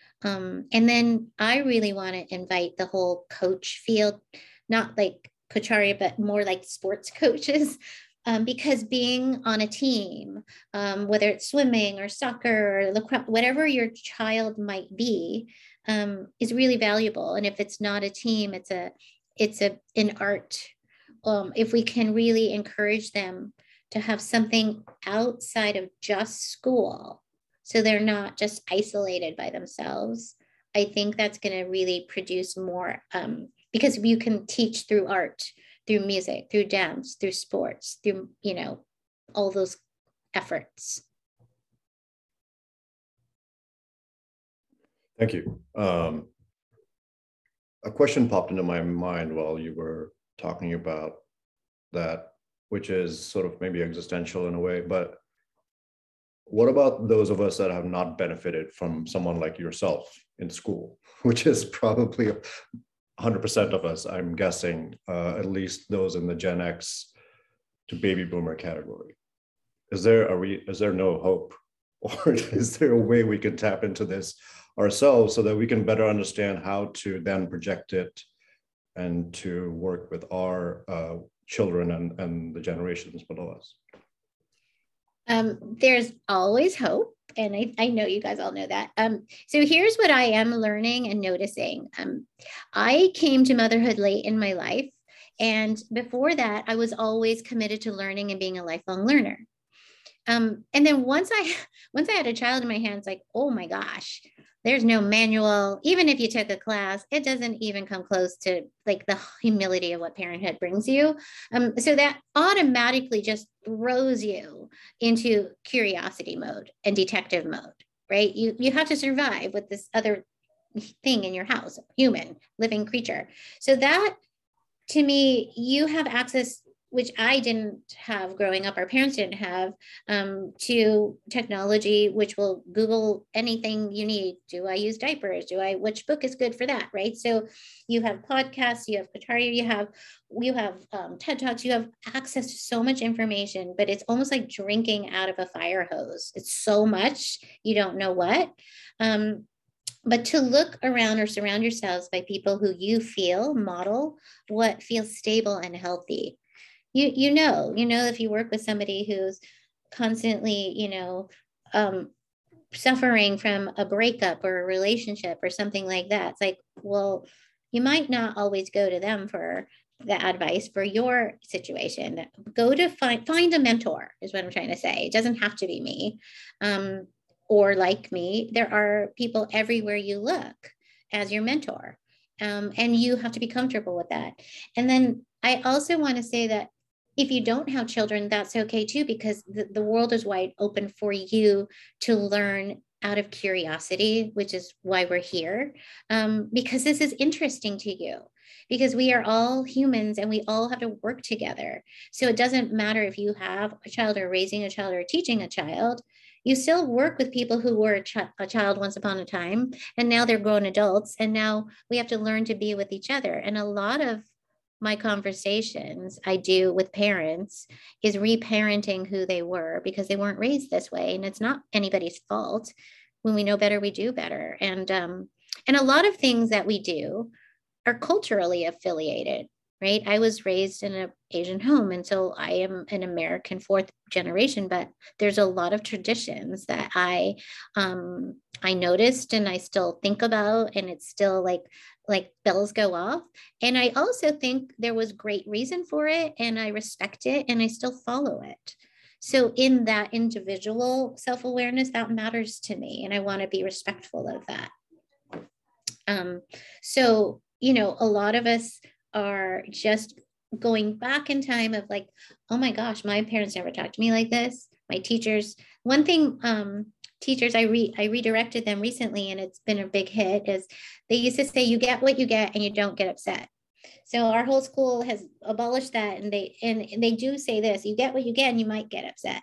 A: Um, and then I really want to invite the whole coach field, not like Kocharya, but more like sports coaches, um, because being on a team, um, whether it's swimming or soccer or lacrosse, whatever your child might be, um, is really valuable. And if it's not a team, it's a it's a an art. Um, if we can really encourage them to have something outside of just school, so they're not just isolated by themselves, I think that's going to really produce more, um, because you can teach through art, through music, through dance, through sports, through, you know, all those efforts.
D: Thank you. Um, a question popped into my mind while you were talking about that, which is sort of maybe existential in a way, but what about those of us that have not benefited from someone like yourself in school, which is probably one hundred percent of us, I'm guessing, uh, at least those in the Gen X to baby boomer category? Is there, are we, is there no hope? Or is there a way we can tap into this ourselves so that we can better understand how to then project it and to work with our uh, children and, and the generations below us?
A: Um, there's always hope. And I, I know you guys all know that. Um, so here's what I am learning and noticing. Um, I came to motherhood late in my life. And before that, I was always committed to learning and being a lifelong learner. Um, and then once I, once I had a child in my hands, like, oh my gosh, there's no manual. Even if you took a class, it doesn't even come close to like the humility of what parenthood brings you. Um, so that automatically just throws you into curiosity mode and detective mode, right? You, you have to survive with this other thing in your house, human, living creature. So that, to me, you have access, which I didn't have growing up, our parents didn't have, um, to technology, which will Google anything you need. Do I use diapers? Do I, which book is good for that, right? So you have podcasts, you have Kotaria, you have, you have um, TED Talks, you have access to so much information, but it's almost like drinking out of a fire hose. It's so much, you don't know what. Um, But to look around or surround yourselves by people who you feel model what feels stable and healthy. You, you know, you know, if you work with somebody who's constantly, you know, um, suffering from a breakup or a relationship or something like that, it's like, well, you might not always go to them for the advice for your situation. Go to find, find a mentor is what I'm trying to say. It doesn't have to be me. Um, or like me, there are people everywhere you look as your mentor. Um, and you have to be comfortable with that. And then I also want to say that if you don't have children, that's okay too, because the, the world is wide open for you to learn out of curiosity, which is why we're here, um, because this is interesting to you, because we are all humans and we all have to work together. So it doesn't matter if you have a child or raising a child or teaching a child, you still work with people who were a, ch- a child once upon a time, and now they're grown adults, and now we have to learn to be with each other. And a lot of my conversations I do with parents is reparenting who they were because they weren't raised this way. And it's not anybody's fault. When we know better, we do better. And, um, and a lot of things that we do are culturally affiliated, right? I was raised in an Asian home, and so I am an American fourth generation, but there's a lot of traditions that I, um, I noticed and I still think about, and it's still like, like bells go off. And I also think there was great reason for it, and I respect it, and I still follow it. So in that individual self-awareness, that matters to me, and I want to be respectful of that. Um, so, you know, a lot of us are just going back in time of like, oh my gosh, my parents never talked to me like this. My teachers, one thing, um, teachers, I re I redirected them recently, and it's been a big hit, is they used to say, you get what you get and you don't get upset. So our whole school has abolished that. And they, and they do say this, you get what you get and you might get upset.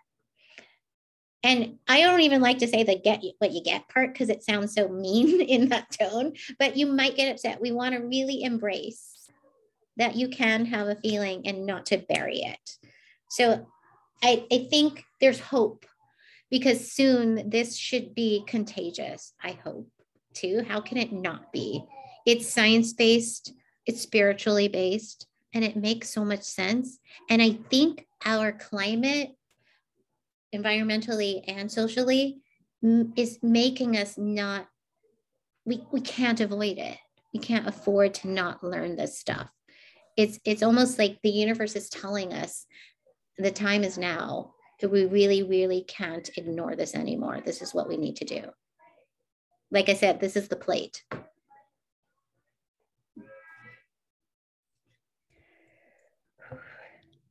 A: And I don't even like to say the get what you get part, because it sounds so mean in that tone, but you might get upset. We want to really embrace that you can have a feeling and not to bury it. So I, I think there's hope, because soon this should be contagious, I hope, too. How can it not be? It's science-based, it's spiritually based, and it makes so much sense. And I think our climate, environmentally and socially, is making us not, we, we can't avoid it. We can't afford to not learn this stuff. It's, it's almost like the universe is telling us the time is now. We really, really can't ignore this anymore. This is what we need to do. Like I said, this is the plate.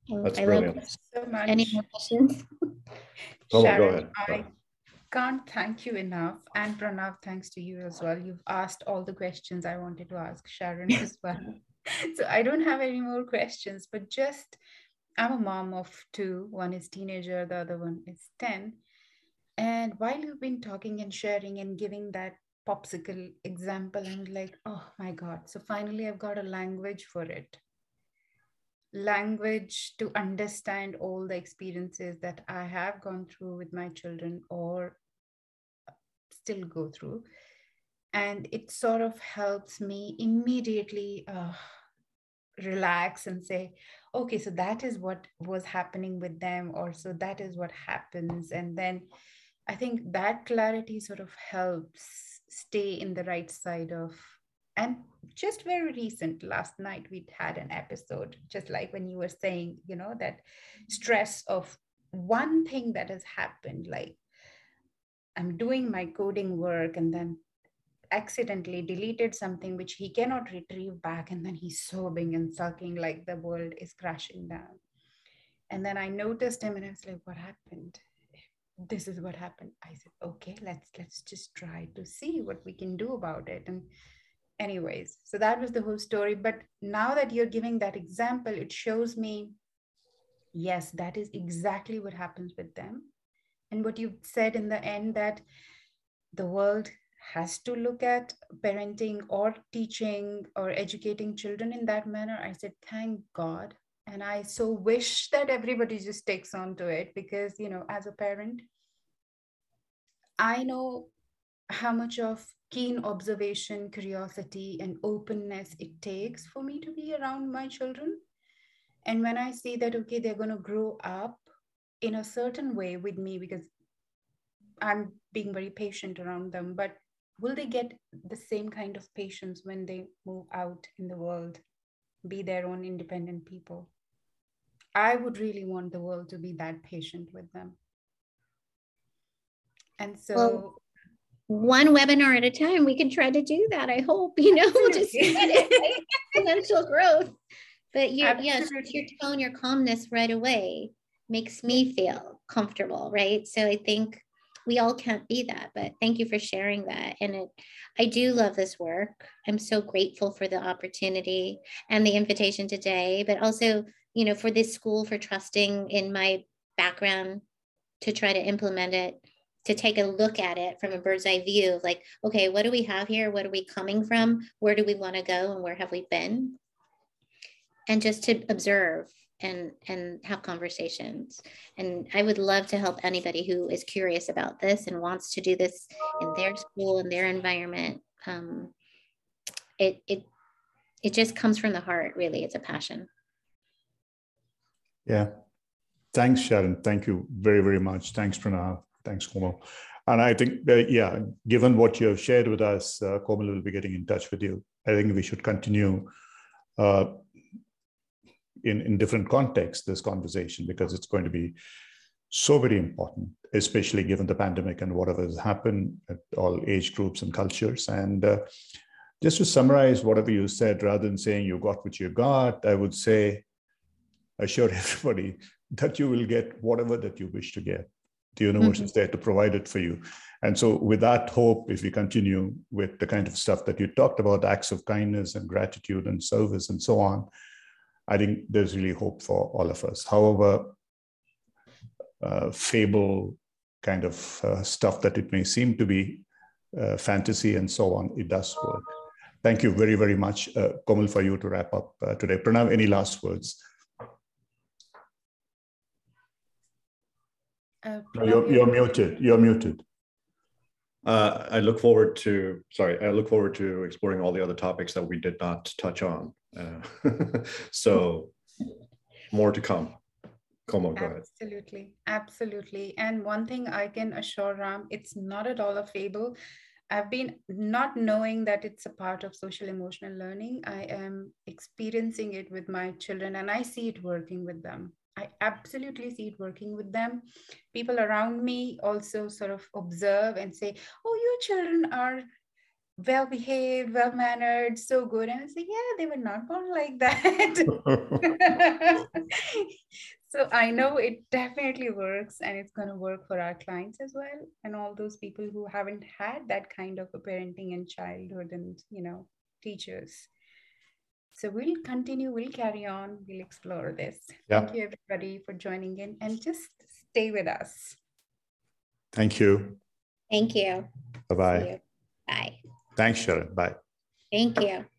A: Oh,
D: That's
A: I
D: brilliant.
A: love this.
E: So much.
A: Any more questions?
D: Komal, go
E: Sharon,
D: ahead.
E: I
D: Sorry.
E: can't thank you enough. And Pranav, thanks to you as well. You've asked all the questions I wanted to ask Sharon as well. So I don't have any more questions, but just I'm a mom of two. One is teenager, the other one is ten. And while you've been talking and sharing and giving that popsicle example, I'm like, oh my God. So finally, I've got a language for it. Language to understand all the experiences that I have gone through with my children or still go through. And it sort of helps me immediately uh, relax and say, okay, so that is what was happening with them, or so that is what happens. And then I think that clarity sort of helps stay in the right side of, and just very recent, last night we had an episode, just like when you were saying, you know, that stress of one thing that has happened, like I'm doing my coding work and then accidentally deleted something which he cannot retrieve back. And then he's sobbing and sulking like the world is crashing down. And then I noticed him and I was like, what happened? This is what happened. I said, okay, let's let's just try to see what we can do about it. And anyways, so that was the whole story. But now that you're giving that example, it shows me, yes, that is exactly what happens with them. And what you said in the end, that the world has to look at parenting or teaching or educating children in that manner. I said, thank God. And I so wish that everybody just takes on to it, because, you know, as a parent, I know how much of keen observation, curiosity, and openness it takes for me to be around my children. And when I see that, okay, they're going to grow up in a certain way with me because I'm being very patient around them, but will they get the same kind of patience when they move out in the world, be their own independent people? I would really want the world to be that patient with them. And so...
A: Well, one webinar at a time, we can try to do that. I hope, you know, we'll just get it, exponential growth. But your, yes, your tone, your calmness right away makes me feel comfortable, right? So I think we all can't be that, but thank you for sharing that. And it, I do love this work. I'm so grateful for the opportunity and the invitation today, but also, you know, for this school, for trusting in my background to try to implement it, to take a look at it from a bird's eye view of like, okay, what do we have here? What are we coming from? Where do we want to go? And where have we been? And just to observe and, and have conversations. And I would love to help anybody who is curious about this and wants to do this in their school, in their environment. Um, it, it, it just comes from the heart, really. It's a passion.
C: Yeah. Thanks, Sharon. Thank you very, very much. Thanks, Pranav. Thanks, Komal. And I think that, yeah, given what you have shared with us, uh, Komal will be getting in touch with you. I think we should continue uh, in, in different contexts, this conversation, because it's going to be so very important, especially given the pandemic and whatever has happened at all age groups and cultures. And uh, just to summarize whatever you said, rather than saying you got what you got, I would say, assure everybody that you will get whatever that you wish to get. The universe mm-hmm. is there to provide it for you. And so with that hope, if we continue with the kind of stuff that you talked about, acts of kindness and gratitude and service and so on, I think there's really hope for all of us. However, uh, fable kind of uh, stuff that it may seem to be, uh, fantasy and so on, it does work. Thank you very, very much, uh, Komal, for you to wrap up uh, today. Pranav, any last words? Uh, no, you're, you're muted. You're muted.
D: Uh, I look forward to, sorry, I look forward to exploring all the other topics that we did not touch on. Uh, so more to come. Komal, go ahead.
E: Absolutely, absolutely. And one thing I can assure Ram, it's not at all a fable. I've been not knowing that it's a part of social emotional learning. I am experiencing it with my children and I see it working with them. I absolutely see it working with them. People around me also sort of observe and say, oh, your children are well-behaved, well-mannered, so good. And I was like, yeah, they were not born like that. So I know it definitely works, and it's going to work for our clients as well, and all those people who haven't had that kind of a parenting in childhood and, you know, teachers. So we'll continue, we'll carry on, we'll explore this.
C: Yeah.
E: Thank you, everybody, for joining in, and just stay with us.
C: Thank you.
A: Thank you.
C: Bye-bye.
A: See you. Bye.
C: Thanks, Sharon. Bye.
A: Thank you.